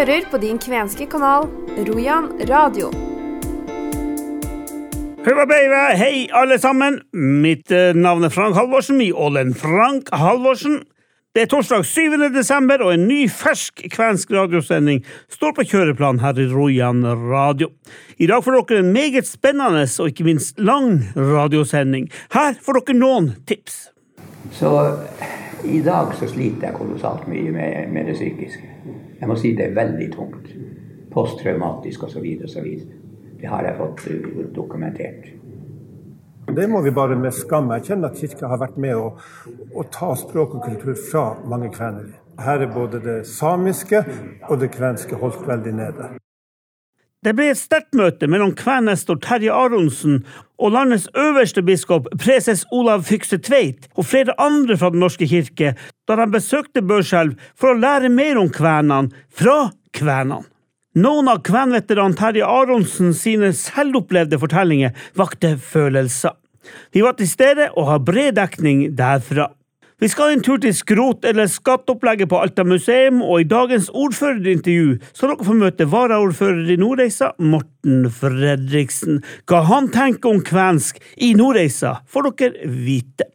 hører på din kvenske kanal, Rojan Radio. Hei alle sammen, mitt navn Frank Halvorsen, i Ålen Frank Halvorsen. Det torsdag 7. desember, og en ny fersk kvensk radiosending står på kjøreplan her i Rojan Radio. I dag får dere en meget spennende og ikke minst lang radiosending. Her får dere noen tips. Så i dag så sliter jeg kolossalt mye med det psykiske. Jeg må si det veldig tungt. Posttraumatisk og så videre og så videre. Det har jeg fått dokumentert. Det må vi bare med skam erkjenne at kirka har vært med å ta språk og kultur fra mange kvener. Her både det samiske og det kvenske holdt veldig nede. Det ble et sterkt møte mellom kvennestor Terje Aronsen og landets øverste biskop, preses Olav Fykse Tveit, og flere andre fra den norske kirke, da de besøkte Børselv for å lære mer om kvenene fra kvenene. Noen av kvenveteran Terje Aronsen sine selvopplevde fortellinger vakte følelser. Vi var til stede og har bred dekning derfra. Vi skal en tur til skrot- eller skattopplegget på Alta museum, og i dagens ordførerintervju så dere får møte varaordfører i Nordreisa, Morten Fredriksen. Hva han tenker om kvensk i Nordreisa får dere vite.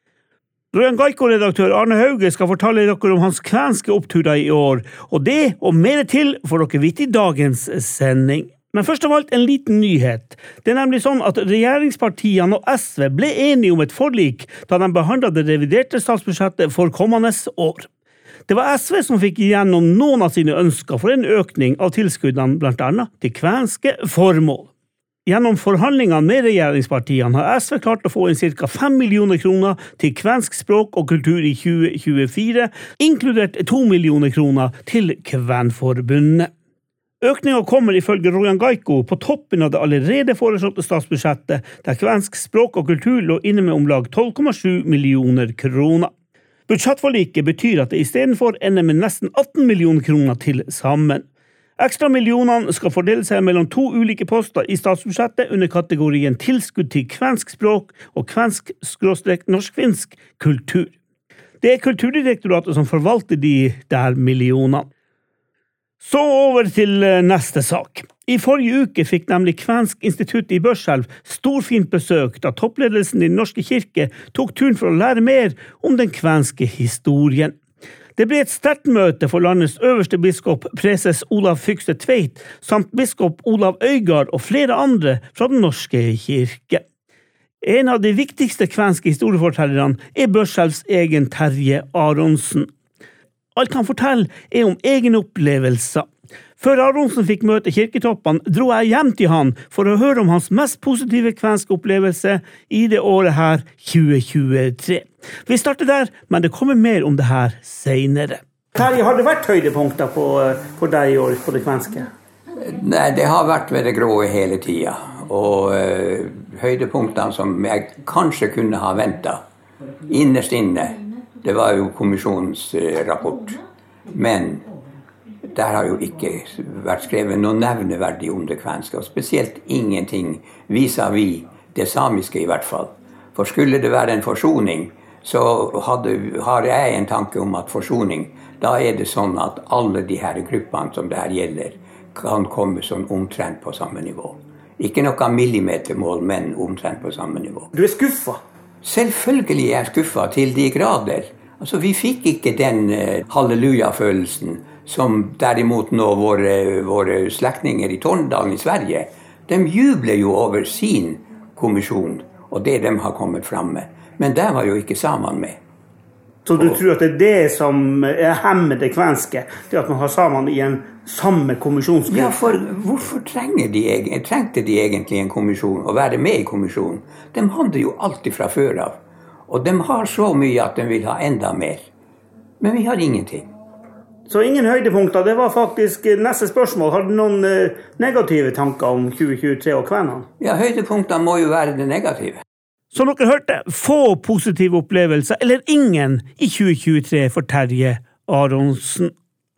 Rojan Gaiko-redaktør Arne Hauge skal fortelle dere om hans kvenske oppturer i år, og det og mer til får dere vite i dagens sending. Men først av alt en liten nyhet. Det nemlig sånn at regjeringspartiene og SV ble enige om et forlik da de behandlet det reviderte statsbudsjettet for kommende år. Det var SV som fikk igjennom noen av sine ønsker for en økning av tilskuddene blant annet til kvenske formål. Gjennom forhandlingene med regjeringspartiene har SV klart å få inn ca. 5 millioner kroner til kvensk språk og kultur i 2024, inkludert 2 millioner kroner til Kvenforbundet. Økningen kommer ifølge Rojan Gaiko på toppen av det allerede foreslåtte statsbudsjettet, der kvensk språk og kultur lå inne med om lag 12,7 millioner kroner. Budsjettforliket betyr at det i stedet for ender med nesten 18 millioner kroner til sammen. Ekstra millionene skal fordele seg mellom 2 ulike poster i statsbudsjettet under kategorien tilskudd til kvensk språk og kvensk-norsk-finsk kultur. Det er Kulturdirektoratet som forvalter de der millionene. Så over til neste sak. I forrige uke fikk nemlig Kvensk institutt i Børselv storfint besøk da toppledelsen i Den norske kirke tok turen for å lære mer om den kvenske historien. Det ble et sterkt møte for landets øverste biskop, preses Olav Fykse Tveit, samt biskop Olav Øygard og flere andre fra Den norske kirke. En av de viktigste kvenske historiefortellerne er Børselvs egen Terje Aronsen. Alt han forteller er om egen opplevelser. Før Aronsen fikk møte kirketoppene, dro jeg hjem til han for å høre om hans mest positive kvenske opplevelse i det året her, 2023. Vi starter der, men det kommer mer om det her senere. Terje, har det vært høydepunkter for deg i år på det kvenske? Nei, det har vært ved det grå hele tida. Og høydepunktene som jeg kanskje kunne ha ventet innerst inne, det var jo kommisjonens rapport. Men der har jo ikke vært skrevet noe nevneverdig om det kvenske, og spesielt ingenting vis-à-vis det samiske i hvert fall. For skulle det være en forsoning, så har jeg en tanke om at forsoning, da er det sånn at alle de her gruppene som det her gjelder, kan komme sånn omtrent på samme nivå. Ikke noe millimetermål, men omtrent på samme nivå. Du er skuffet? Selvfølgelig er jeg skuffet til de grader. Altså, vi fikk ikke den halleluja-følelsen som derimot nå våre slektninger i Tornedalen i Sverige. De jubler jo over sin kommisjon og det de har kommet frem med. Men der var jo ikke samene med. Så du tror at det er det som hemmer det kvenske, det at man har samene i en samme kommisjonsgruppe? Ja, for hvorfor trengte de egentlig en kommisjon, å være med i kommisjonen? De hadde jo alltid fra før av. Og de har så mye at de vil ha enda mer. Men vi har ingenting. Så ingen høydepunkter, det var faktisk neste spørsmål. Har du noen negative tanker om 2023 og kvenene? Ja, høydepunktene må jo være det negative. Som dere hørte, få positive opplevelser, eller ingen, i 2023 for Terje Aronsen.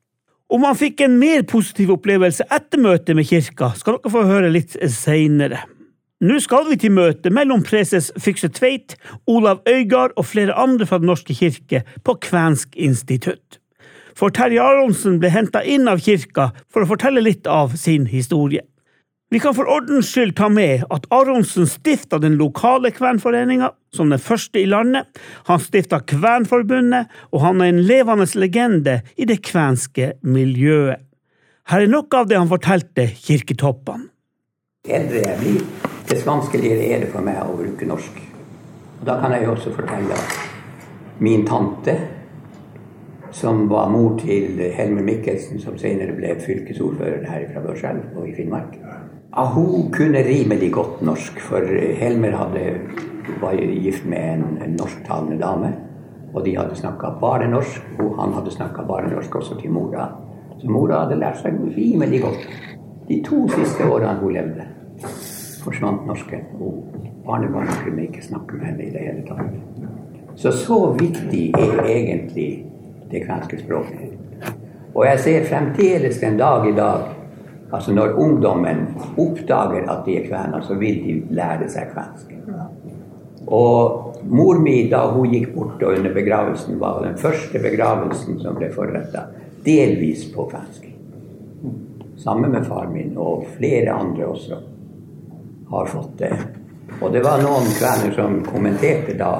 Om han fikk en mer positiv opplevelse etter møtet med kirka, skal dere få høre litt senere. Nå skal vi til møte mellom preses Fykse Tveit, Olav Øygard og flere andre fra Den norske kirke på Kvensk institutt. for Terje Aronsen ble hentet inn av kirka for å fortelle litt av sin historie. Vi kan for ordens skyld ta med at Aronsen stiftet den lokale kvenforeningen som den første i landet, han stiftet Kvenforbundet, og han en levende legende i det kvenske miljøet. Her noe av det han fortalte kirketoppene. Eldre jeg blir, dess vanskeligere det for meg å bruke norsk. Og da kan jeg også fortelle at min tante, som var mor til Helmer Mikkelsen, som senere ble fylkesordfører her fra Børselv og i Finnmark, hun kunne rimelig godt norsk, for Helmer var gift med en norsktalende dame, og de hadde snakket bare norsk, og han hadde snakket bare norsk også til mora. Så mora hadde lært seg rimelig godt. De 2 siste årene hun levde, forsvant norsken, og barnebarnet kunne ikke snakke med henne i det hele tatt. Så viktig egentlig det kvenske språket. Og jeg ser fremdeles den dag i dag, altså når ungdommen oppdager at de kvener, så vil de lære seg kvensk. Og mor mi, da hun gikk bort og under begravelsen, var den første begravelsen som ble forrettet, delvis på kvensk. Sammen med far min, og flere andre også har fått det. Og det var noen kvener som kommenterte da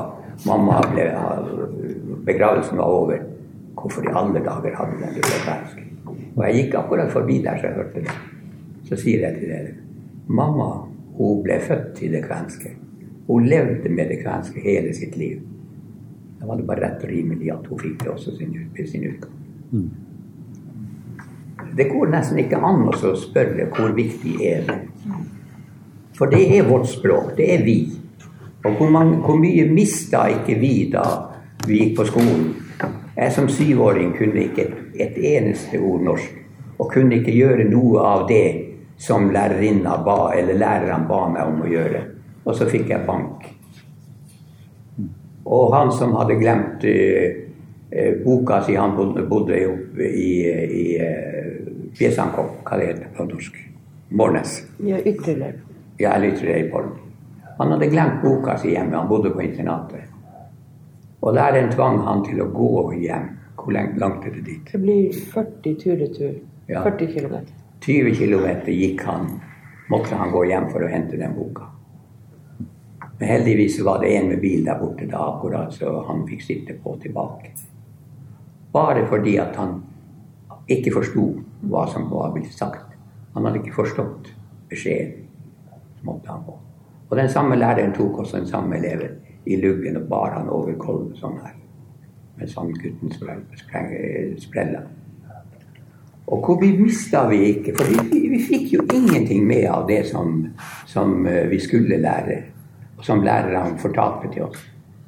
begravelsen var over, hvorfor i alle dager hadde den det kvensk. Og jeg gikk akkurat forbi der så jeg hørte det. Så sier jeg til dere, mamma, hun ble født til det kvenske. Hun levde med det kvenske hele sitt liv. Da var det bare rett og rimelig at hun fikk det også ved sin utgang. Det går nesten ikke an å spørre hvor viktig det. For det vårt språk, det vi. Og hvor mye mistet ikke vi da vi gikk på skolen. Jeg som 7-åring kunne ikke et eneste ord norsk, og kunne ikke gjøre noe av det som læreren ba meg om å gjøre. Og så fikk jeg bank. Og han som hadde glemt boka si, han bodde oppe i Fjesankop, hva det heter på norsk? Mornes. Ja, Ytterlev. Ja, eller Ytterlev i Borg. Han hadde glemt boka si hjemme, han bodde på internatet. Og læreren tvang han til å gå hjem. Hvor langt det dit? Det blir 40 tur-retur. Ja. 40 kilometer. 20 kilometer måtte han gå hjem for å hente den boka. Men heldigvis var det en med bil der borte da akkurat, så han fikk sitte på tilbake. Bare fordi at han ikke forstod hva som var blitt sagt. Han hadde ikke forstått beskjeden, så måtte han gå. Og den samme læreren tok også den samme eleven i luggen og bar han over kolven sånn her. Med sånn gutten sprella. Og hvor vi mistet vi ikke, for vi fikk jo ingenting med av det som vi skulle lære, og som læreren fortalte til oss.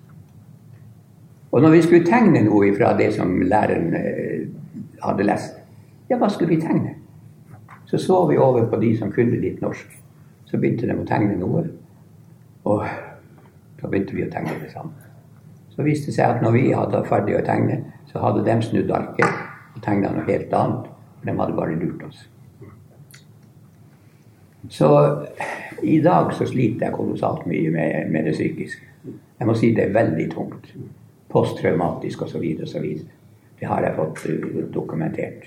Og når vi skulle tegne noe fra det som læreren hadde lest, ja, hva skulle vi tegne? Så vi over på de som kunne litt norsk. Så begynte de å tegne noe, og så begynte vi å tegne det sammen. Så viste det seg at når vi hadde ferdig å tegne, så hadde de snudd arket og tegnet noe helt annet. For de hadde bare lurt oss. Så i dag så sliter jeg kolossalt mye med det psykiske. Jeg må si det veldig tungt. Posttraumatisk og så videre og så videre. Det har jeg fått dokumentert.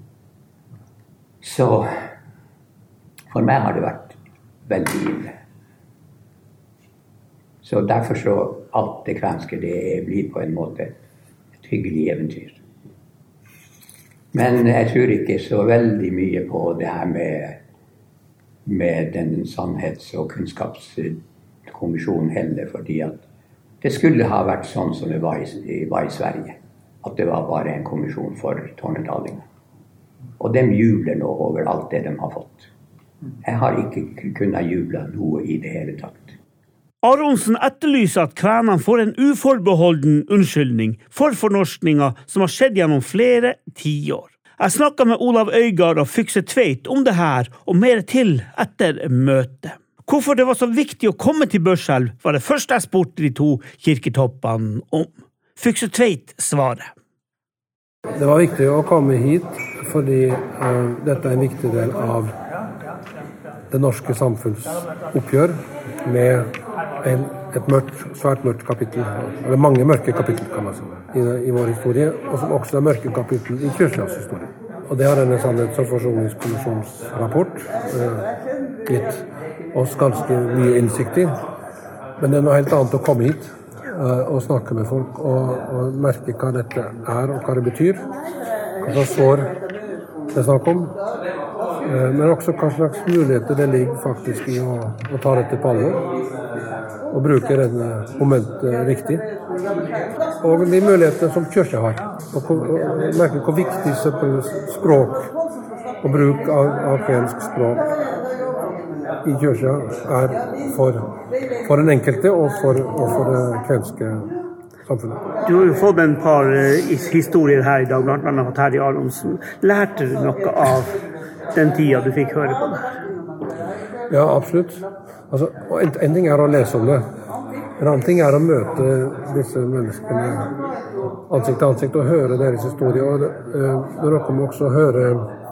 Så for meg har det vært veldig ille. Så derfor så alt det kvenske, det blir på en måte et hyggelig eventyr. Men jeg tror ikke så veldig mye på det her med den sannhets- og kunnskapskommisjonen heller, fordi at det skulle ha vært sånn som det var i Sverige. At det var bare en kommisjon for tornedalinger. Og de jubler nå over alt det de har fått. Jeg har ikke kunnet juble noe i det hele tatt. Aronsen etterlyser at kvenene får en uforbeholden unnskyldning for fornorskninga som har skjedd gjennom flere tiår. Jeg snakket med Olav Øygard og Fykse Tveit om det her, og mer til etter møtet. Hvorfor det var så viktig å komme til Børselv, var det første jeg spurte de 2 kirketoppene om. Fykse Tveit svarer. Det var viktig å komme hit, fordi dette er en viktig del av det norske samfunnsoppgjør med et svært mørkt kapittel, eller mange mørke kapittel kan man si, i vår historie, og som også mørke kapittel i Kyrkjas historie. Og det har denne Sannhets- og forsoningskommisjonsrapport gitt oss ganske mye innsikt i. Men det noe helt annet å komme hit og snakke med folk og merke hva dette og hva det betyr, hva slags sår det er snakk om, men også hva slags muligheter det ligger faktisk i å ta dette på alvor og bruke denne momentet riktig. Og de mulighetene som Kyrkja har, og merke hvor viktig språk og bruk av kvensk språk i Kyrkja for den enkelte og for det kvenske samfunnet. Du har jo fått en par historier her i dag, blant annet fra Terje Aronsen. Lærte du noe av den tida du fikk høre på det her? Ja, absolutt. Altså, en ting å lese om det. En annen ting å møte disse menneskene ansikt til ansikt og høre deres historie. Og det er noe med også å høre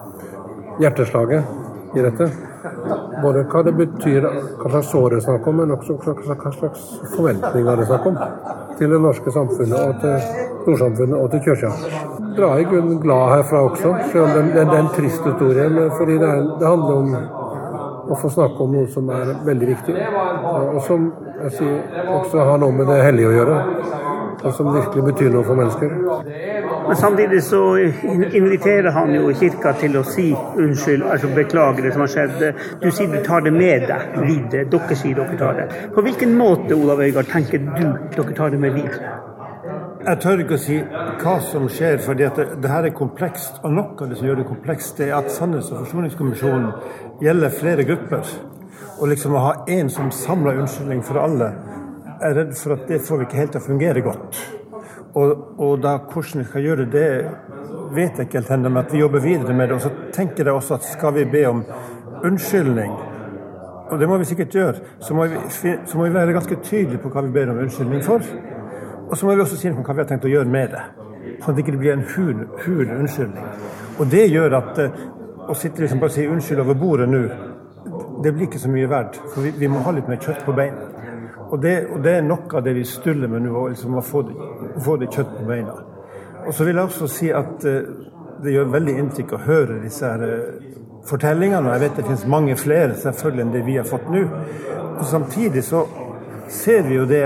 hjerteslaget i dette. Både hva det betyr, hva slags sår det snakker om, men også hva slags forventninger det snakker om til det norske samfunnet og til storsamfunnet og til Kyrkja. Dra i grunnen glad herfra også, selv om det er en trist historie, fordi det handler om å få snakke om noe som veldig viktig, og som jeg sier, også har noe med det hellige å gjøre, og som virkelig betyr noe for mennesker. Men samtidig så inviterer han jo kirka til å si unnskyld, altså beklage det som har skjedd. Du sier du tar det med deg videre, dere sier dere tar det. På hvilken måte, Olav Øygard, tenker du dere tar det med videre? Jeg tør ikke å si hva som skjer, fordi at det her komplekst, og noe av det som gjør det komplekst, det at Sannhets- og forsoningskommisjonen gjelder flere grupper, og liksom å ha en som samler unnskyldning for alle, er redd for at det får vi ikke helt til å fungere godt. Og da hvordan vi skal gjøre det, vet jeg ikke helt ennå, men at vi jobber videre med det, og så tenker jeg også at skal vi be om unnskyldning, og det må vi sikkert gjøre, så må vi være ganske tydelige på hva vi ber om unnskyldning for, og så må vi også si noe om hva vi har tenkt å gjøre med det, sånn at det ikke blir en hul unnskyldning. Og det gjør at å sitte liksom bare og si unnskyld over bordet nå, det blir ikke så mye verdt, for vi må ha litt mer kjøtt på beina. Og det er noe av det vi stuller med nå, liksom å få det kjøtt på beina. Og så vil jeg også si at det gjør veldig inntrykk å høre disse her fortellingene, og jeg vet det finnes mange flere selvfølgelig enn det vi har fått nå. Og samtidig så ser vi jo det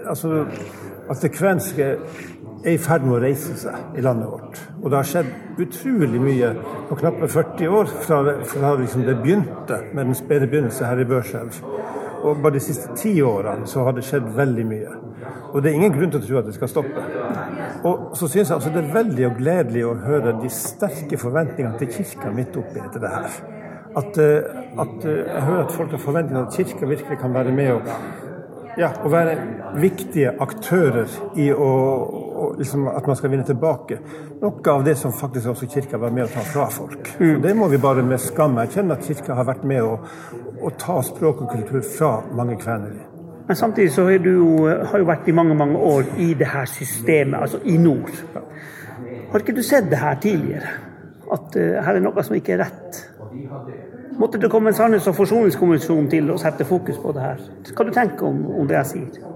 at det kvenske er i ferd med å reise seg i landet vårt. Og det har skjedd utrolig mye på knappe 40 år fra liksom det begynte med den spede begynnelse her i Børselv. Og bare de siste 10 årene så har det skjedd veldig mye. Og det er ingen grunn til å tro at det skal stoppe. Og så synes jeg også det er veldig og gledelig å høre de sterke forventningene til kirka midt oppi etter det her. At jeg hører at folk har forventninger at kirka virkelig kan være med og være viktige aktører i liksom, at man skal vinne tilbake noe av det som faktisk også kirka var med å ta fra folk. Og det må vi bare med skam erkjenne at kirka har vært med å ta språk og kultur fra mange kvener. Men samtidig så har jo vært i mange år i det her systemet, altså i nord. Har ikke du sett det her tidligere? At her noe som ikke rett? Måtte det komme en Sannhets- og forsoningskommisjon til å sette fokus på det her? Hva du tenker om det jeg sier?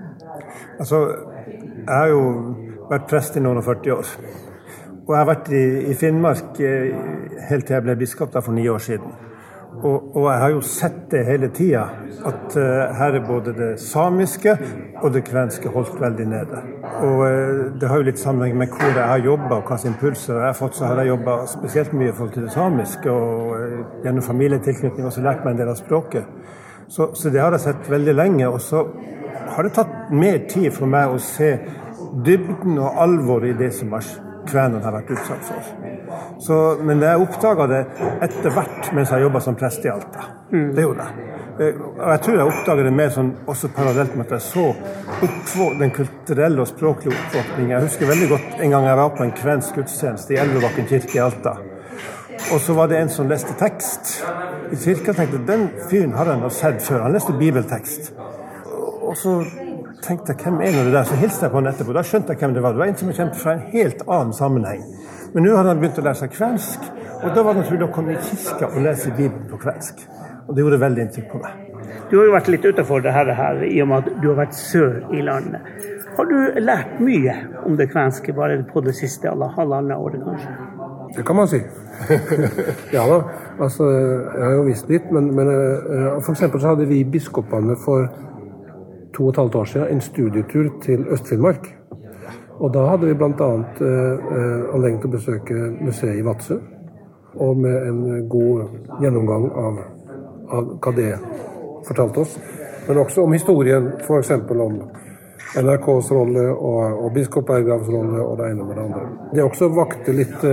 Altså, jeg har jo vært prest i noen og 40 år. Og jeg har vært i Finnmark helt til jeg ble biskop for 9 år siden. Og jeg har jo sett det hele tiden, at her er både det samiske og det kvenske holdt veldig nede. Og det har jo litt sammenheng med hvor jeg har jobbet og hva sin impulser jeg har fått, så har jeg jobbet spesielt mye i forhold til det samiske, og gjennom familietilknytning også lært meg en del av språket. Så det har jeg sett veldig lenge, og så har det tatt mer tid for meg å se dybden og alvor i det som kvenene har vært utsatt for. Men jeg oppdaget det etter hvert mens jeg jobbet som prest i Alta. Det gjorde jeg. Og jeg tror jeg oppdaget det mer sånn, også parallelt med at jeg så den kulturelle og språklige oppvåkningen. Jeg husker veldig godt en gang jeg var på en kvensk gudstjeneste i Elvebakken kirke i Alta. Og så var det en som leste tekst i kirka, tenkte den fyren har jeg nå sett før. Han leste bibeltekst. Og så tenkte jeg, hvem er det der? Så hilste jeg på han etterpå. Da skjønte jeg hvem det var. Det var en som kjente fra en helt annen sammenheng. Men nå hadde han begynt å lære seg kvensk, og da var det naturlig å komme i kirka og lese Bibelen på kvensk. Og det gjorde veldig inntrykk på meg. Du har jo vært litt utenfor det her, I og med at du har vært sør I landet. Har du lært mye om det kvenske bare på det siste halvannet året, kanskje? Det kan man si. Ja da, altså, jeg har jo visst litt, men for eksempel så hadde vi biskopene for 2,5 år siden en studietur til Øst-Finnmark. Og da hadde vi blant annet anledning til å besøke museet I Vadsø, og med en god gjennomgang av hva det fortalte oss. Men også om historien, for eksempel om NRKs rolle og biskop Berggravs rolle og det ene med det andre. Det også vakte litt,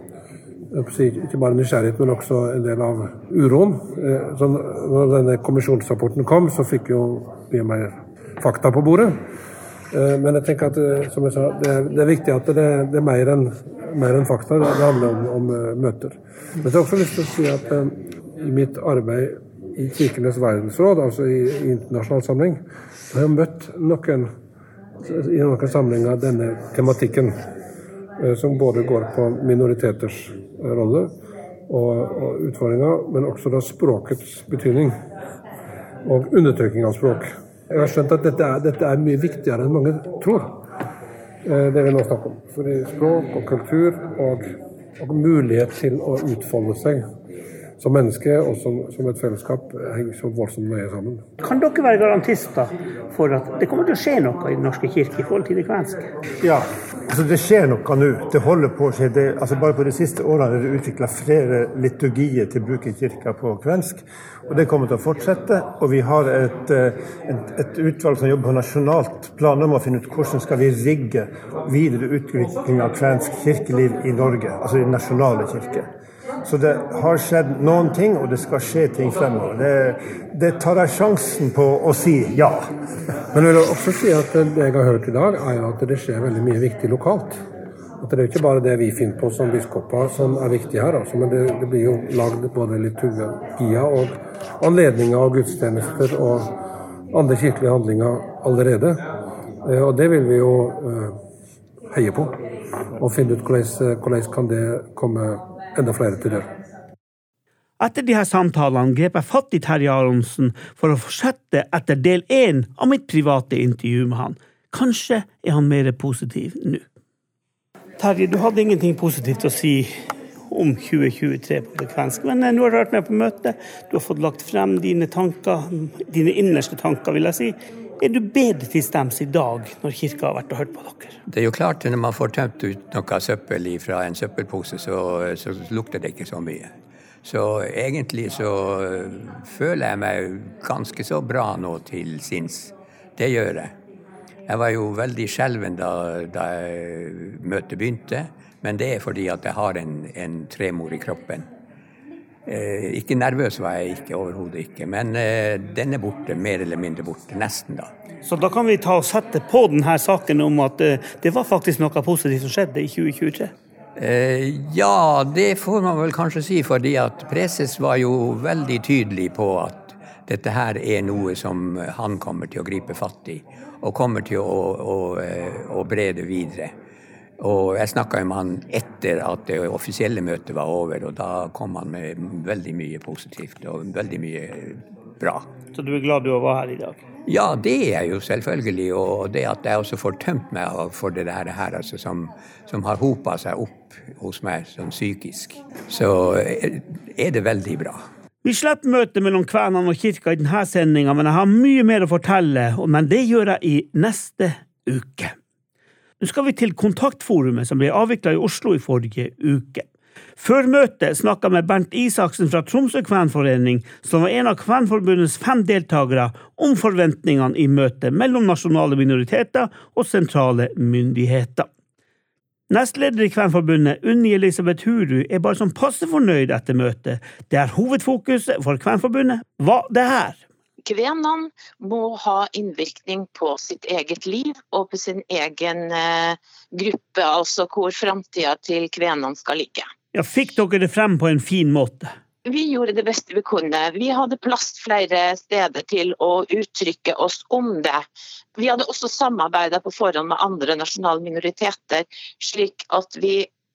ikke bare nysgjerrighet, men også en del av uroen. Så når denne kommisjonsrapporten kom, så fikk jo mye mer fakta på bordet. Men jeg tenker at, som jeg sa, det er viktig at det er mer enn fakta. Det handler om møter. Men jeg har også lyst til å si at I mitt arbeid I Kirkenes verdensråd, altså I internasjonal samling, så har jeg møtt I noen samlinger denne tematikken, som både går på minoriteters rolle og utfordringer, men også da språkets betydning og undertrykking av språk. Jeg har skjønt at dette er mye viktigere enn mange tror, det vi nå snakker om. Fordi språk og kultur og mulighet til å utfolde seg som menneske og som et fellesskap henger så voldsomt nøye sammen. Kan dere være garantister for at det kommer til å skje noe I den norske kirke I forhold til det kvenske? Ja, altså det skjer noe nå. Det holder på å skje. Altså bare på de siste årene er det utviklet flere liturgier til bruk I kirka på kvensk, og det kommer til å fortsette. Og vi har et utvalg som jobber på nasjonalt plan om å finne ut hvordan skal vi rigge videre utvikling av kvensk kirkeliv I Norge, altså I den nasjonale kirke. Så det har skjedd noen ting, og det skal skje ting fremover. Det tar jeg sjansen på å si ja. Men jeg vil også si at det jeg har hørt I dag, er jo at det skjer veldig mye viktig lokalt. At det ikke bare det vi finner på som biskoper som viktig her, altså, men det blir jo laget både liturgier og anledninger og gudstjenester og andre kirkelige handlinger allerede. Og det vil vi jo heie på, og finne ut hvordan kan det komme enda flere til det. Etter de her samtalene grep jeg fatt I Terje Aronsen for å fortsette etter del 1 av mitt private intervju med han. Kanskje han mer positiv nå. Terje, du hadde ingenting positivt å si om 2023 på det kvenske, men nå har du vært med på møte. Du har fått lagt frem dine tanker, dine innerste tanker, vil jeg si. Er du bedre til stems I dag når kirka har vært og hørt på dere? Det er jo klart, når man får tømt ut noe søppel fra en søppelpose, så lukter det ikke så mye. Så egentlig så føler jeg meg ganske så bra nå til sinns. Det gjør jeg. Jeg var jo veldig skjelven da møtet begynte, men det fordi at jeg har en tremor I kroppen. Ikke nervøs var jeg ikke, overhodet ikke, men den borte, mer eller mindre borte, nesten da. Så da kan vi ta og sette på denne saken om at det var faktisk noe positivt som skjedde I 2023? Ja, det får man vel kanskje si, fordi at preses var jo veldig tydelig på at dette her noe som han kommer til å gripe fatt I, og kommer til å brede videre. Og jeg snakket med han etter at det offisielle møtet var over, og da kom han med veldig mye positivt og veldig mye bra. Så du glad du var her I dag? Ja, det jeg jo selvfølgelig, og det at jeg også får tømt meg for det her, altså, som har hopet seg opp hos meg som psykisk, så det veldig bra. Vi slipper møtet mellom kvenene og kirka I denne sendingen, men jeg har mye mer å fortelle, men det gjør jeg I neste uke. Nå skal vi til kontaktforumet som ble avviklet I Oslo I forrige uke. Før møtet snakket jeg med Bernt Isaksen fra Tromsø Kvenforening, som var en av Kvenforbundets 5 deltagere, om forventningene I møtet mellom nasjonale minoriteter og sentrale myndigheter. Nestleder I Kvenforbundet, Unni Elisabeth Huru, bare som passe fornøyd etter møtet. Det hovedfokuset for Kvenforbundet var det her. Kvenene må ha innvirkning på sitt eget liv og på sin egen gruppe, altså hvor fremtiden til kvenene skal ligge. Ja, fikk dere det frem på en fin måte? Vi gjorde det beste vi kunne. Vi hadde plass flere steder til å uttrykke oss om det. Vi hadde også samarbeidet på forhånd med andre nasjonale minoriteter, slik at vi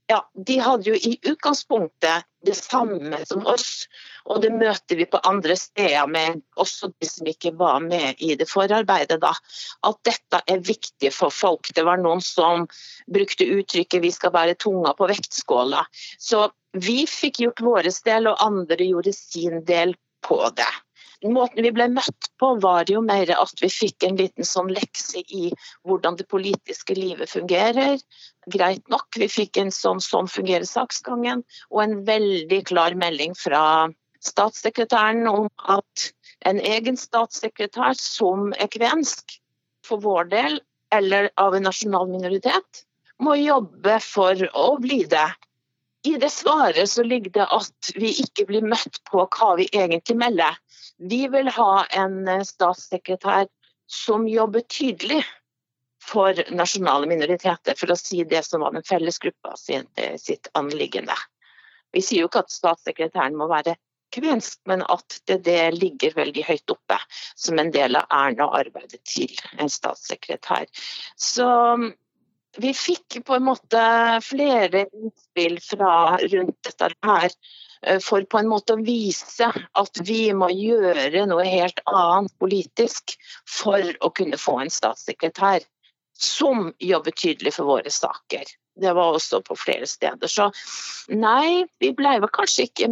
Ja, de hadde jo i utgangspunktet det samme som oss, og det møter vi på andre steder med også de som ikke var med i det forarbeidet da, at dette viktig for folk. Det var noen som brukte uttrykket «vi skal være tunga på vektskåla». Så vi fikk gjort vår del, og andre gjorde sin del på det. Måten vi ble møtt på var jo mer at vi fikk en liten sånn lekse i hvordan det politiske livet fungerer. Greit nok, vi fikk en sånn fungerer saksgangen, og en veldig klar melding fra statssekretæren om at en egen statssekretær som kvensk for vår del, eller av en nasjonal minoritet, må jobbe for å bli det. I det svaret så ligger det at vi ikke blir møtt på hva vi egentlig melder. Vi vil ha en statssekretær som jobber tydelig for nasjonale minoriteter, for å si det som var den fellesgruppa sitt anliggende. Vi sier jo ikke at statssekretæren må være kvensk, men at det ligger veldig høyt oppe som en del av Erna-arbeidet til en statssekretær. Så vi fikk på en måte flere innspill fra rundt dette her, for på en måte å vise at vi må gjøre noe helt annet politisk for å kunne få en statssekretær som jobber tydelig for våre saker. Det var også på flere steder. Så nei, vi ble vel kanskje ikke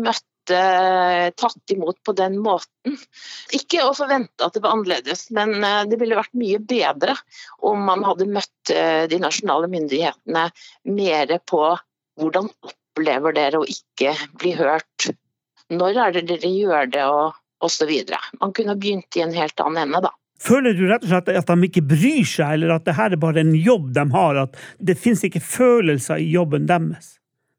tatt imot på den måten. Ikke å forvente at det var annerledes, men det ville vært mye bedre om man hadde møtt de nasjonale myndighetene mer på hvordan opplever dere å ikke bli hørt. Når det dere gjør det, og så videre. Man kunne begynt i en helt annen ende da. Føler du rett og slett at de ikke bryr seg, eller at det her bare en jobb de har, at det finnes ikke følelser i jobben deres?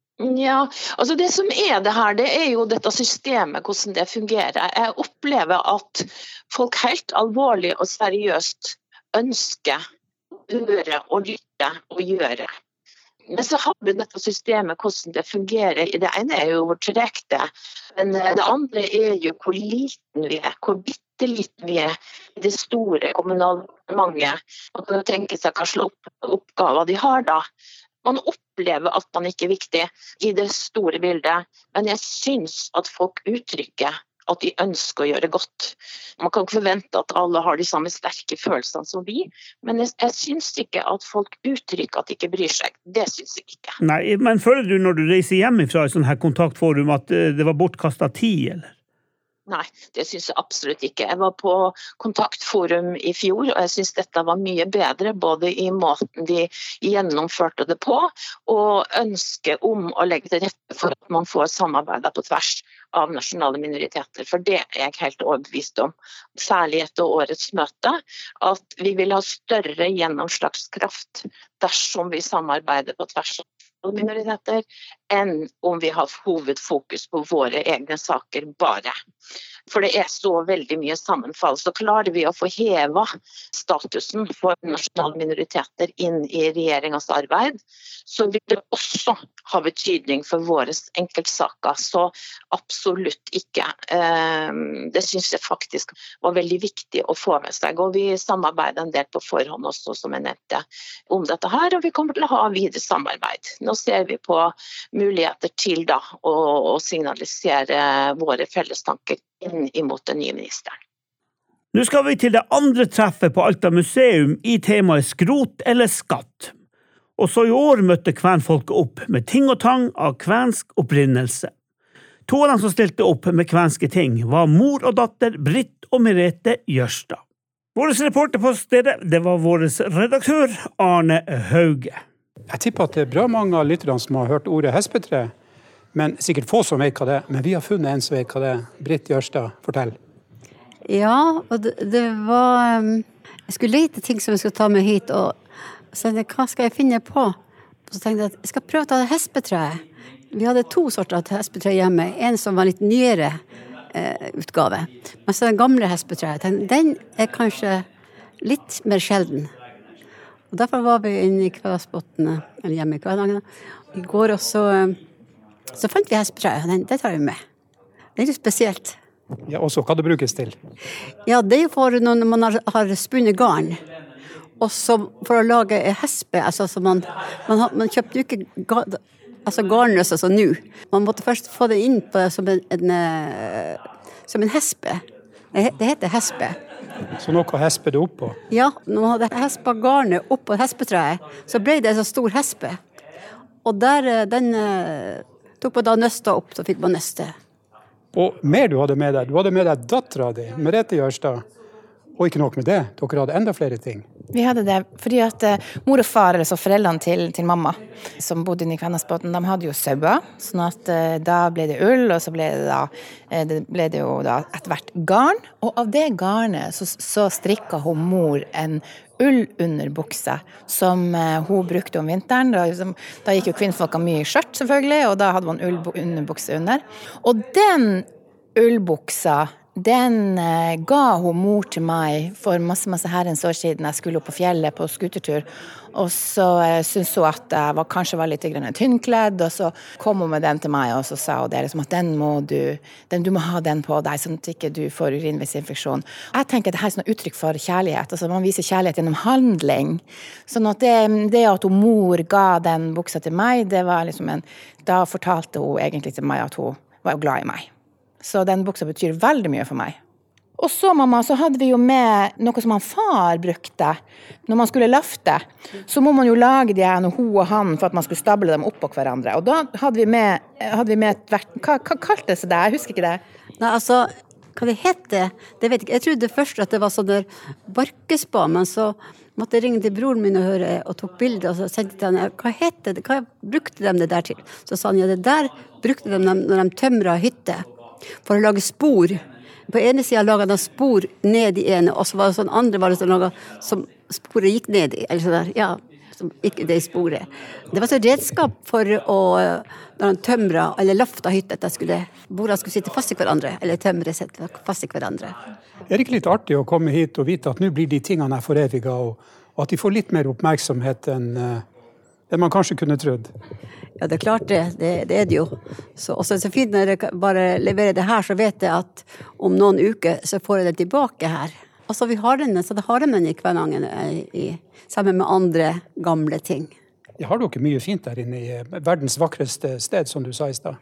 Ja, altså det som det her, det jo dette systemet, hvordan det fungerer. Jeg opplever at folk helt alvorlig og seriøst ønsker å høre og lytte og gjøre. Men så har vi dette systemet, hvordan det fungerer. Det ene jo hvor tregt det, men det andre jo hvor liten vi hvor bitteliten vi i det store kommunalmanget. Man kan jo tenke seg hva slags oppgaver de har da. Man opplever at man ikke viktig i det store bildet, men jeg synes at folk uttrykker at de ønsker å gjøre godt. Man kan ikke forvente at alle har de samme sterke følelsene som vi, men jeg synes ikke at folk uttrykker at de ikke bryr seg. Det synes jeg ikke. Nei, men føler du når du reiser hjemmefra i sånn her kontaktforum at det var bortkastet tid, eller? Nei, det synes jeg absolutt ikke. Jeg var på kontaktforum i fjor, og jeg synes dette var mye bedre, både i måten de gjennomførte det på, og ønsket om å legge til rette for at man får samarbeid på tvers av nasjonale minoriteter. For det jeg helt overbevist om, særlig etter årets møte, at vi vil ha større gjennomslagskraft dersom vi samarbeider på tvers av minoriteter, enn om vi har hovedfokus på våre egne saker bare. For det så veldig mye sammenfall. Så klarer vi å få heva statusen for nasjonale minoriteter inn i regjeringens arbeid, så vil det også ha betydning for våre enkeltsaker. Så absolutt ikke. Det synes jeg faktisk var veldig viktig å få med seg. Og vi samarbeider en del på forhånd også, som jeg nevnte, om dette her, og vi kommer til å ha videre samarbeid. Nå ser vi på muligheter til da, å signalisere våre fellestanker inn imot den nye ministeren. Nå skal vi til det andre treffet på Alta museum i temaet skrot eller skatt. Og så i år møtte kvenfolket opp med ting og tang av kvensk opprinnelse. To av dem som stilte opp med kvenske ting var mor og datter Britt og Merete Jørstad. Våres reporter på stedet, det var våres redaktør Arne Hauge. Jeg tipper at det bra mange av lytterne som har hørt ordet hespetre, men sikkert få som vet hva det men vi har funnet en som vet hva det Britt Jørstad, fortell. Ja, og det var jeg skulle lete ting som jeg skulle ta med hit, og så tenkte jeg, hva skal jeg finne på? Og så tenkte jeg at jeg skal prøve å ta det hespetreet. Vi hadde 2 sorter hespetre hjemme, en som var litt nyere utgave, men så den gamle hespetreet, den kanskje litt mer sjelden. Og derfor var vi inne i Kvæsbotn, eller hjemme i Kvænagen, i går, og så fant vi hespetreet, det tar vi med. Det litt spesielt. Ja, også hva det brukes til? Ja, det jo for når man har spunnet garn, og så for å lage hespe, altså så man kjøpte jo ikke altså garnnøst altså nå. Man måtte først få det inn på som en hespe. Det heter hespe. Så noe hespe det opp på? Ja, når man hadde hespa garnet opp på hespetreet, så ble det en så stor hespe. Og den tok man da nøsta opp, så fikk man nøste. Og mer du hadde med deg datteren din, Merete Jørstad. Og ikke nok med det, dere hadde enda flere ting. Vi hadde det fordi at mor og far, altså foreldrene til mamma, som bodde inne i Kvennesbotn, de hadde jo sauer, sånn at da ble det ull, og så ble det jo da etter hvert garn. Og av det garnet så strikket hun mor en ullunderbukse som hun brukte om vinteren. Da gikk jo kvinnfolka mye i skjørt selvfølgelig, og da hadde man ullunderbukse under. Og den ullbuksa, den ga hun mor til meg for masse herrens år siden. Jeg skulle opp på fjellet på skutertur, og så syntes hun at jeg kanskje var litt tynnkledd, og så kom hun med den til meg, og så sa hun det liksom at du må ha den på deg, sånn at ikke du får urinveisinfeksjon. Jeg tenker at dette er sånn uttrykk for kjærlighet, altså man viser kjærlighet gjennom handling. Sånn at det at hun mor ga den buksa til meg, det var liksom da fortalte hun egentlig til meg at hun var glad i meg. Så den buksa betyr veldig mye for meg. Og så, mamma, så hadde vi jo med noe som han far brukte. Når man skulle lafte, så må man jo lage de her, hun og han, for at man skulle stable dem opp på hverandre. Og da hadde vi med hva kalte det seg det? Jeg husker ikke det. Nei, altså, hva det heter, det vet jeg ikke. Jeg trodde først at det var sånn der barkespa, men så måtte jeg ringe til broren min og høre, og tok bilder, og så sendte jeg han, hva heter det? Hva brukte de det der til? Så sa han, ja, det der brukte de når de tømret hytte. For å lage spor. På ene siden laget de spor ned i ene, og så var det sånn andre var det sånn noe som sporet gikk ned i, eller sånn der, ja, som gikk det i sporet. Det var så redskap for å, når de tømret eller lafta hyttet, at bordene skulle sitte fast i hverandre, eller tømre sitte fast i hverandre. Er det ikke litt artig å komme hit og vite at nå blir de tingene her foreviget, og at de får litt mer oppmerksomhet enn man kanskje kunne trodd? Ja, det er klart det er det jo. Så også så fint når jeg bare leverer det her, så vet jeg at om noen uker så får jeg det tilbake her. Altså vi har den, så det har den i Kvænangen sammen med andre gamle ting. Ja, har dere mye fint der inne i verdens vakreste sted, som du sa i sted?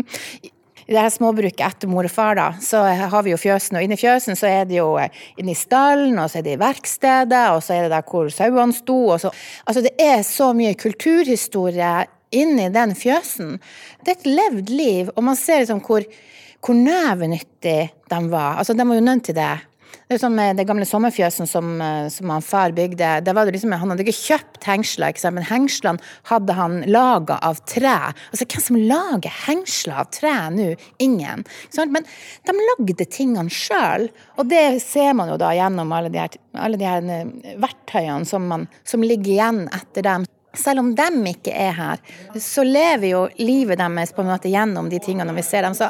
I det her småbruket etter mor og far da, så har vi jo fjøsen, og inne i fjøsen så er det jo inne i stallen, og så er det i verkstedet, og så er det der hvor sauene sto, og så. Altså det er så mye kulturhistorie inne i den fjøsen. Det er et levd liv, og man ser liksom hvor nevenyttig de var. Altså de var jo nødt til det. Det er sånn med det gamle sommerfjøsen som han far bygde. Det var det liksom, han hadde ikke kjøpt hengsler, ikke sant? Men hengslene hadde han laget av tre. Altså, hvem som lager hengsler av tre nå? Ingen. Ikke sant? Men de lagde tingene selv, og det ser man jo da gjennom alle de her verktøyene som ligger igjen etter dem. Selv om de ikke er her, så lever jo livet deres på en måte gjennom de tingene når vi ser dem. Så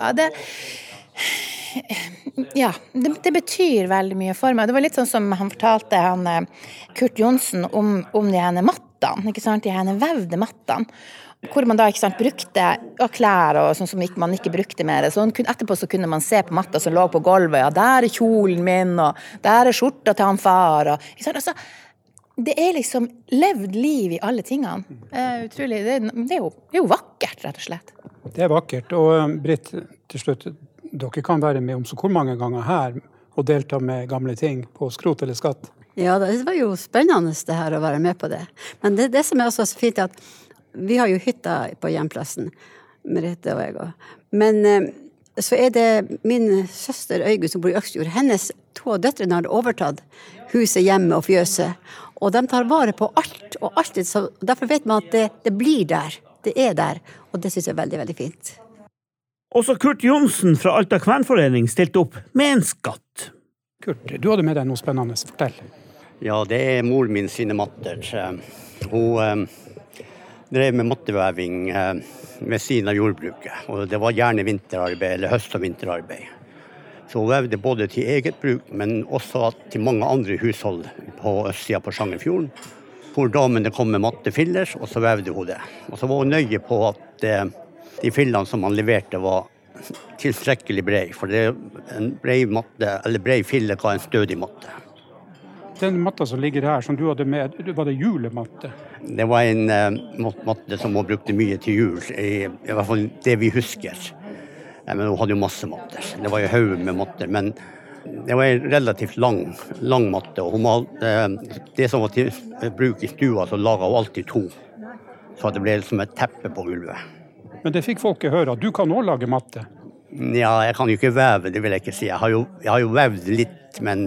det betyr veldig mye for meg. Det var litt sånn som han fortalte Kurt Johnsen om de her mattene, ikke sant? De her vevde mattene. Hvor man da ikke sant, brukte klær og sånn som man ikke brukte mer. Så etterpå så kunne man se på matta som lå på gulvet, ja, der er kjolen min, og der er skjorta til han far. Og, ikke sant? Altså, det er liksom levd liv i alle tingene. Utrolig. Det er jo vakkert, rett og slett. Det er vakkert. Og Britt, til slutt, dere kan være med om så hvor mange ganger her og delta med gamle ting på skrot eller skatt? Ja, det var jo spennende det her å være med på det. Men det som er også så fint er at vi har jo hytta på hjemplassen, Merete og jeg. Men så er det min søster Øygunn som bor i Øksfjord. Hennes 2 døtrene har overtatt huset hjemme og fjøset. Og de tar vare på alt og alltid, så derfor vet man at det blir der. Det er der, og det synes jeg er veldig, veldig fint. Også Kurt Johnsen fra Alta Kvenforening stilte opp med en skatt. Kurt, du hadde med deg noe spennende. Fortell. Ja, det er mor min sine matter. Hun drev med matteveving ved siden av jordbruket, og det var gjerne vinterarbeid, eller høst- og vinterarbeid. Så hun vevde både til eget bruk, men også til mange andre hushold på østsiden på Sjangerfjorden, hvor damene kom med mattefillers, og så vevde hun det. Og så var hun nøye på at de fillene som man leverte var tilstrekkelig brei, for en brei matte, eller brei fille ga en stødig matte. Den matta som ligger her, som du hadde med, var det julematte? Det var en matte som man brukte mye til jul, i hvert fall det vi husker. Men hun hadde jo masse matter. Det var jo haug med matter, men det var en relativt lang matte. Og det som var til bruk i stua, så laget hun alltid 2. Så det ble som et teppe på gulvet. Men det fikk folket høre, at du kan også lage matte. Ja, jeg kan jo ikke veve, det vil jeg ikke si. Jeg har jo vevd litt, men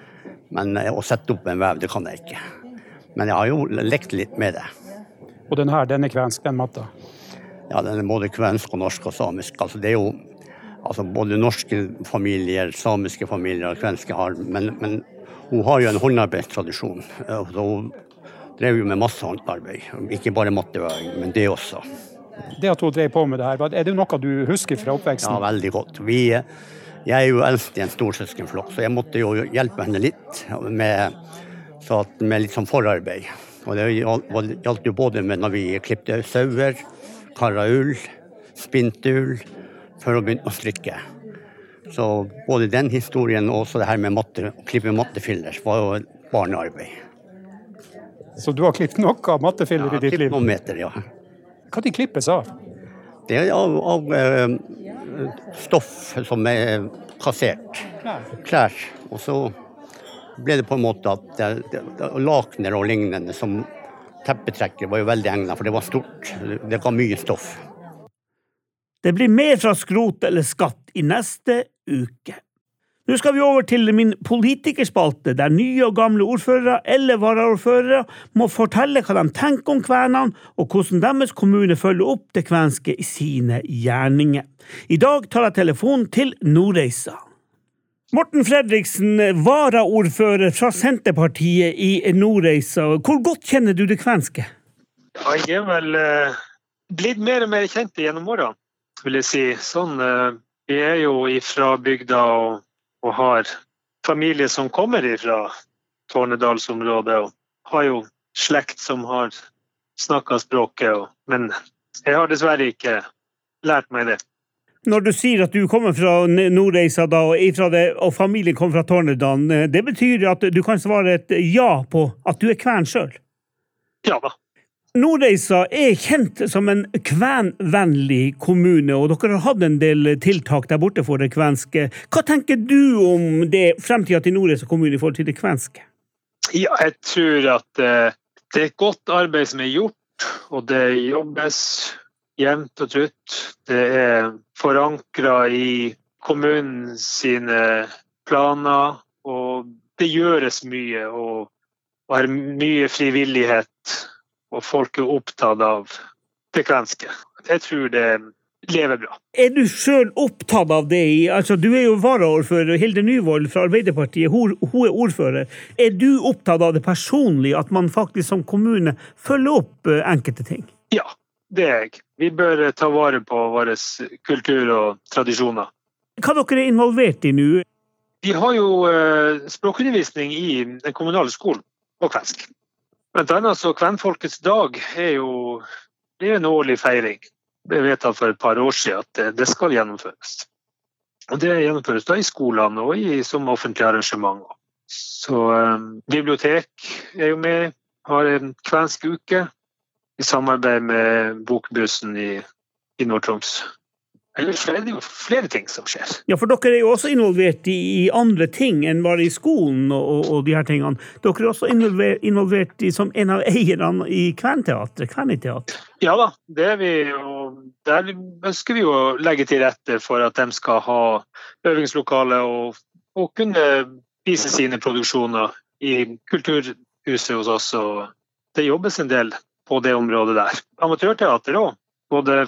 å sette opp en vev, det kan jeg ikke. Men jeg har jo lekt litt med det. Og den er kvensk, den matta? Ja, den er både kvensk og norsk og samisk. Altså, det er jo både norske familier, samiske familier og kvenske har, men hun har jo en håndarbeidstradisjon. Så hun drev jo med masse håndarbeid, ikke bare matteveving, men det også. Det at hun drev på med det her, er det noe du husker fra oppveksten? Ja, veldig godt. Jeg er jo eldst i en storsøskenflokk, så jeg måtte jo hjelpe henne litt med litt sånn forarbeid. Og det gjaldt jo både med når vi klippte sauer, karra ull, spinte ull, for å begynne å strikke. Så både den historien og også det her med å klippe mattefiller var jo barnearbeid. Så du har klippet noe av mattefiller i ditt liv? Ja, klippet noen meter, ja. Hva de klippes av? Det er av stoff som er kassert. Klær. Og så ble det på en måte at lakener og lignende som teppetrekker var jo veldig egnet, for det var stort. Det ga mye stoff. Det blir mer fra skrot eller skatt i neste uke. Nå skal vi over til min politikerspalte, der nye og gamle ordførere eller varaordførere må fortelle hva de tenker om kvenene, og hvordan deres kommune følger opp det kvenske i sine gjerninger. I dag tar jeg telefon til Nordreisa. Morten Fredriksen, varaordfører fra Senterpartiet i Nordreisa. Hvor godt kjenner du det kvenske? Ja, jeg er vel blitt mer og mer kjent gjennom årene, vil jeg si. Vi er jo fra bygda og har familie som kommer fra Tornedalsområdet, og har jo slekt som har snakket språket, men jeg har dessverre ikke lært meg det. Når du sier at du kommer fra Nordreisa da, og familien kommer fra Tornedalen, det betyr at du kan svare et ja på at du er kven selv? Ja da. Nordreisa er kjent som en kvenvennlig kommune, og dere har hatt en del tiltak der borte for det kvenske. Hva tenker du om det fremtiden til Nordreisa kommune i forhold til det kvenske? Ja, jeg tror at det er et godt arbeid som er gjort, og det jobbes jevnt og trutt. Det er forankret i kommunen sine planer, og det gjøres mye, og er mye frivillighet, og folk er opptatt av det kvenske. Jeg tror det lever bra. Er du selv opptatt av det? Altså, du er jo varaordfører, Hilde Nyvold fra Arbeiderpartiet, hun er ordfører. Er du opptatt av det personlig, at man faktisk som kommune følger opp enkelte ting? Ja, det er jeg. Vi bør ta vare på vår kultur og tradisjoner. Hva dere er involvert i nå? Vi har jo språkundervisning i den kommunale skolen på kvensk. Blant annet så Kvenfolkets dag er jo en årlig feiring. Det er vedtatt for et par år siden at det skal gjennomføres. Og det gjennomføres da i skolene og som offentlige arrangementer. Så bibliotek er jo med, har en kvensk uke i samarbeid med Bokbussen i Nord-Troms. Ellers er det jo flere ting som skjer. Ja, for dere er jo også involvert i andre ting enn bare i skolen og de her tingene. Dere er også involvert som en av eierne i Kveniteater. Ja da, det er vi, og der ønsker vi å legge til rette for at de skal ha øvingslokale og kunne vise sine produksjoner i kulturhuset hos oss. Og det jobbes en del på det området der. Amatørteater også. Både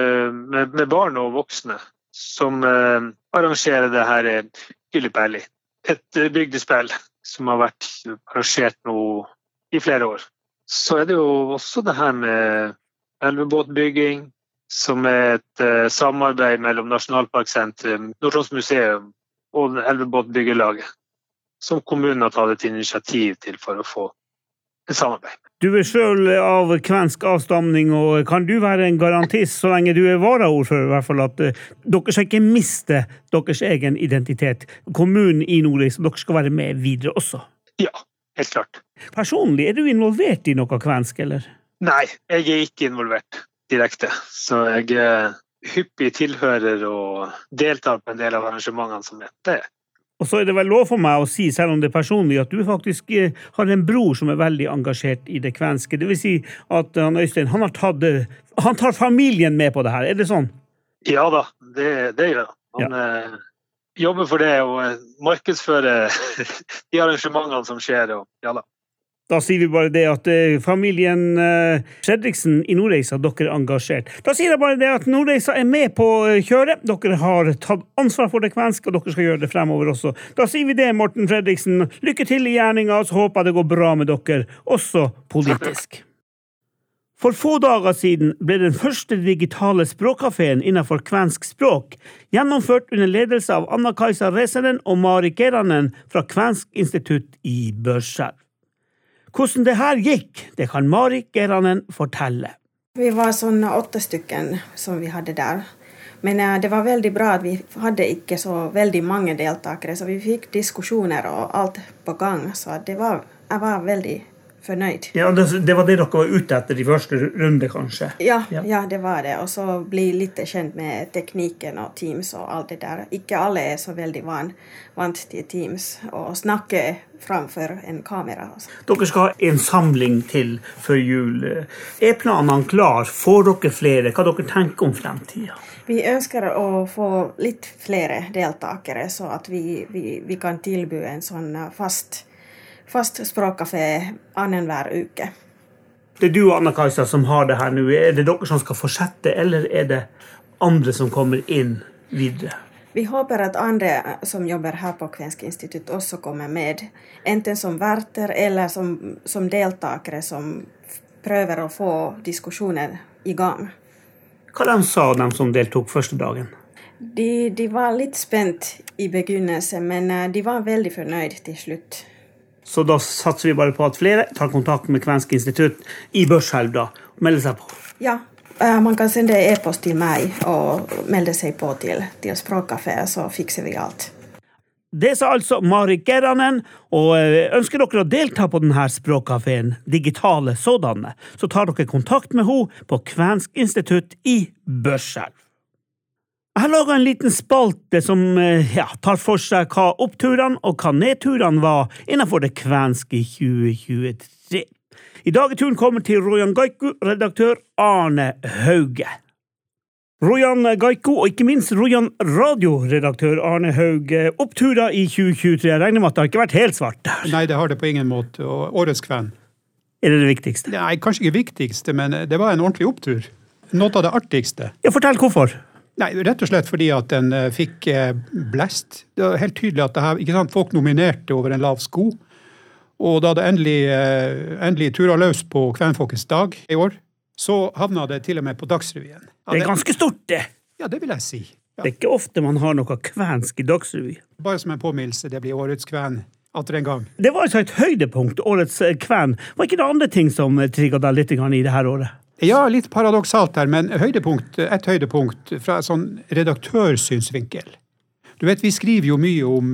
med barn og voksne, som arrangerer det her Gylliperli. Et bygdespill som har vært arrangert nå i flere år. Så er det jo også det her med elvebåtbygging, som er et samarbeid mellom Nasjonalparksentrum, Nord-Troms museum og elvebåtbyggelaget, som kommunen har tatt et initiativ til for å få et samarbeid. Du er selv av kvensk avstamning, og kan du være en garantist så lenge du er varaordfører, i hvert fall at dere skal ikke miste deres egen identitet. Kommunen i Nordreisa, dere skal være med videre også. Ja, helt klart. Personlig, du involvert I noe kvensk, eller? Nei, jeg ikke involvert direkte, så jeg hyppig tilhører og deltar på en del av arrangementene som det. Og så det vel lov for meg å si, selv om det personlig, at du faktisk har en bror som veldig engasjert I det kvenske. Det vil si at han Øystein, han tar familien med på det her. Det sånn? Ja da, det gjør han. Han jobber for det og markedsfører de arrangementene som skjer. Og, ja da. Da sier vi bare det at familien Fredriksen I Nordreisa, dere engasjert. Da sier jeg bare det at Nordreisa med på kjøret. Dere har tatt ansvar for det kvenske, og dere skal gjøre det fremover også. Da sier vi det, Morten Fredriksen. Lykke til I gjerninga, så håper jeg det går bra med dere, også politisk. For få dager siden ble den første digitale språkkaféen innenfor kvensk språk gjennomført under ledelse av Anna-Kaisa Resenen og Mari Keranen fra Kvensk institutt I Børselv. Hvordan det her gikk, det kan Mari Keranen fortelle. Vi var sånn 8 stykken som vi hadde der. Men det var veldig bra at vi hadde ikke så veldig mange deltakere, så vi fikk diskusjoner og alt på gang. Så jeg var veldig fornøyd. Ja, det var det dere var ute etter I første runde, kanskje? Ja, det var det. Og så bli litt kjent med teknikken og Teams og alt det der. Ikke alle så veldig vant til Teams og snakke framfor en kamera. Dere skal ha en samling til før jul. Planene klar? Får dere flere? Hva dere tenker om fremtiden? Vi ønsker å få litt flere deltakere, så at vi kan tilby en sånn fast språkkafé annenhver uke. Det du og Anna-Kaisa som har det her nå. Det dere som skal fortsette, eller det andre som kommer inn videre? Vi håper at andre som jobber her på Kvensk institutt også kommer med, enten som verter eller som deltakere som prøver å få diskusjoner I gang. Hva sa de som deltok første dagen? De var litt spent I begynnelsen, men de var veldig fornøyd til slutt. Så da satser vi bare på at flere tar kontakt med Kvensk institutt I Børselv da, og melder seg på. Ja, man kan sende e-post til meg og melde seg på til språkkafé, så fikser vi alt. Det sa altså Mari Keranen, og ønsker dere å delta på denne språkkaféen, digitale sådanne, så tar dere kontakt med henne på Kvensk institutt I Børselv. Jeg har laget en liten spalte som tar for seg hva oppturene og hva nedturene var innenfor det kvenske I 2023. I dag turen kommer til Rojan Gaiku, redaktør Arne Hauge. Rojan Gaiku og ikke minst Rojan Radio-redaktør Arne Hauge. Oppturer I 2023, jeg regner med at det har ikke vært helt svart der. Nei, det har det på ingen måte, og årets kven. Det viktigste? Nei, kanskje ikke viktigste, men det var en ordentlig opptur. Noe av det artigste. Ja, fortell hvorfor. Nei, rett og slett fordi at den fikk blest. Det var helt tydelig at det her, ikke sant, folk nominerte over en lav sko, og da det endelig turet løs på Kvenfolkets dag I år, så havna det til og med på Dagsrevyen. Ja, det ganske stort det. Ja, det vil jeg si. Ja. Det ikke ofte man har noe kvensk I Dagsrevy. Bare som en påminnelse, det blir årets kven atter en gang. Det var altså et høydepunkt, årets kven. Var ikke det andre ting som trigget deg litt I det her året? Ja, litt paradoksalt her, men et høydepunkt fra en sånn redaktørsynsvinkel. Du vet, vi skriver jo mye om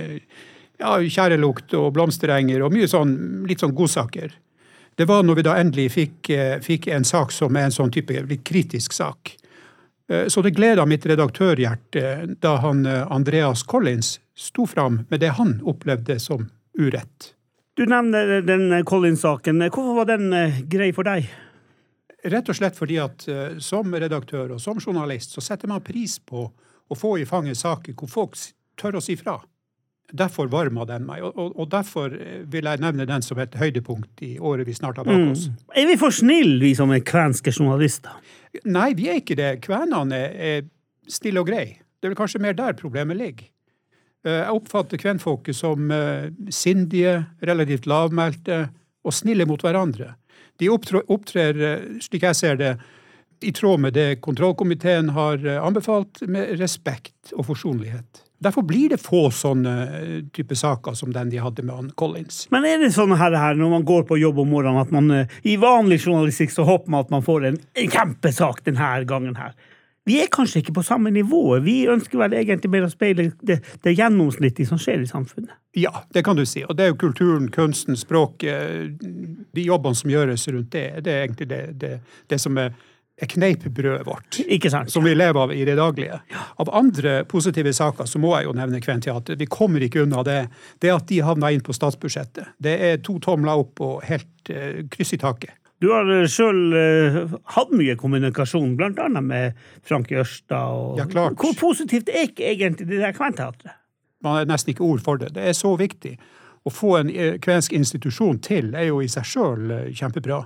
kjærelukt og blomsterenger og mye sånn, litt sånn godsaker. Det var når vi da endelig fikk en sak som en sånn type litt kritisk sak. Så det gledet mitt redaktørhjerte da han Andreas Collins sto fram med det han opplevde som urett. Du nevner den Collins-saken. Hvorfor var den grei for deg? Rett og slett fordi at som redaktør og som journalist så setter man pris på å få I fanget saker hvor folk tør å si fra. Derfor varmer den meg, og derfor vil jeg nevne den som et høydepunkt I året vi snart har bak oss. Vi for snille, vi som kvenske journalister? Nei, vi ikke det. Kvenene stille og grei. Det vel kanskje mer der problemet ligger. Jeg oppfatter kvenfolket som sindige, relativt lavmælte og snille mot hverandre. De opptrer, slik jeg ser det, I tråd med det kontrollkomiteen har anbefalt, med respekt og forsonlighet. Derfor blir det få sånne type saker som den de hadde med Collins. Men det sånn her når man går på jobb om morgenen, at man I vanlig journalistikk så håper man at man får en kjempesak denne gangen her? Vi kanskje ikke på samme nivå. Vi ønsker vel egentlig mer å speile det gjennomsnittlige som skjer i samfunnet. Ja, det kan du si. Og det jo kulturen, kunsten, språket, de jobbene som gjøres rundt det. Det egentlig det som kneippbrødet vårt. Ikke sant? Som vi lever av i det daglige. Av andre positive saker så må jeg jo nevne Kventeater. Vi kommer ikke unna det. Det at de havna inn på statsbudsjettet. Det 2 tomler opp og helt kryss i taket. Du har selv hatt mye kommunikasjon, blant annet med Frank Jørstad. Og ja, klart. Hvor positivt ikke egentlig det der Kventeatret? Man nesten ikke ord for det. Det så viktig. Å få en kvensk institusjon til jo i seg selv kjempebra.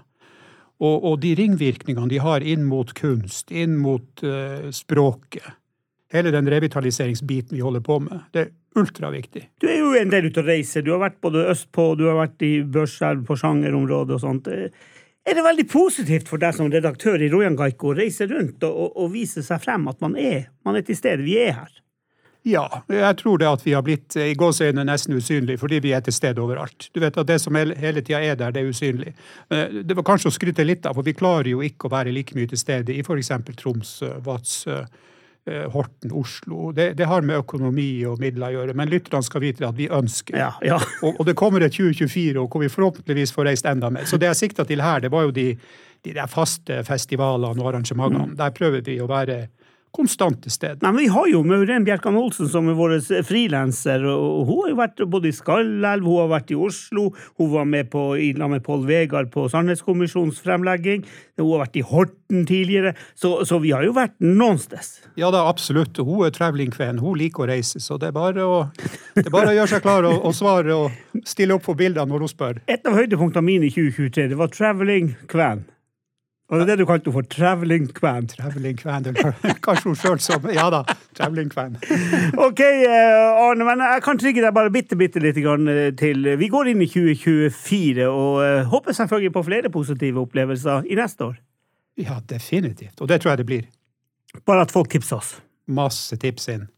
Og de ringvirkningene de har inn mot kunst, inn mot språket, hele den revitaliseringsbiten vi holder på med, det ultraviktig. Du jo en del ute å reise. Du har vært både østpå, du har vært i Børselv, på sjangerområdet og sånt. Det veldig positivt for deg som redaktør i Rojangaiko å reise rundt og vise seg frem at man til stede, vi her? Ja, jeg tror det at vi har blitt i gåseøyne nesten usynlig, fordi vi til stede overalt. Du vet at det som hele tiden der, det usynlig. Det var kanskje å skryte litt av, for vi klarer jo ikke å være like mye til stede i for eksempel Troms, Vadsø, Horten, Oslo. Det har med økonomi og midler å gjøre, men lytterne skal vite at vi ønsker. Ja. Og det kommer 2024, og hvor vi forhåpentligvis får reist enda mer. Så det jeg siktet til her, det var jo de der faste festivalene og arrangementene. Der prøver vi å være konstante sted. Nei, men vi har jo Maureen Bjerkan Olsen som vår frilanser, og hun har jo vært både i Skallelv, hun har vært i Oslo, hun var med med Paul Vegard på Sannhetskommisjonens fremlegging, hun har vært i Horten tidligere, så vi har jo vært noen sted. Ja da, absolutt. Hun traveling kven, hun liker å reise, så det bare å gjøre seg klar og svare og stille opp for bildene når hun spør. Et av høydepunktene mine i 2023, det var traveling kven. Og det det du kalte for traveling kven. Traveling kven, det kanskje hun selv som, ja da, traveling kven. Ok, Arne, men jeg kan trygge deg bare bitte litt til. Vi går inn i 2024, og håper selvfølgelig på flere positive opplevelser i neste år. Ja, definitivt, og det tror jeg det blir. Bare at folk tipser oss. Masse tips inn.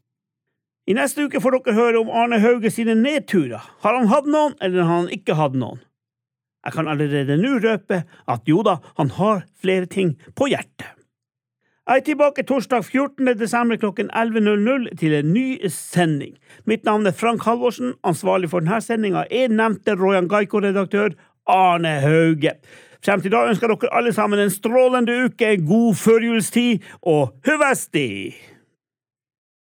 I neste uke får dere høre om Arne Hauge sine nedturer. Har han hatt noen, eller har han ikke hatt noen? Jeg kan allerede nå røpe at jo da, han har flere ting på hjertet. Jeg tilbake torsdag 14. desember klokken 11.00 til en ny sending. Mitt navn Frank Halvorsen, ansvarlig for denne sendingen nevnte Rojangaiko-redaktør Arne Hauge. Frem til da ønsker dere alle sammen en strålende uke, god førjulstid og huvesti!